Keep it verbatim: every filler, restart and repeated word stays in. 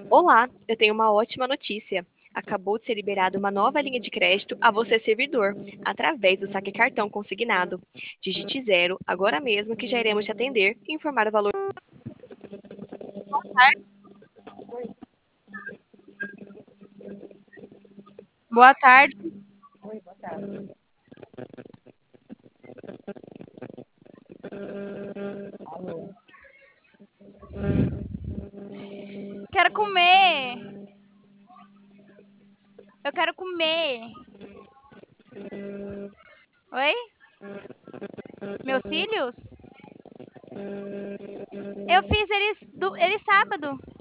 Olá, eu tenho uma ótima notícia. Acabou de ser liberada uma nova linha de crédito a você, servidor, através do saque cartão consignado. Digite zero agora mesmo que já iremos te atender e informar o valor. Boa tarde. Oi, boa tarde. Alô? Quero comer. Eu quero comer. Oi? Meus cílios? Eu fiz eles, do, eles sábado.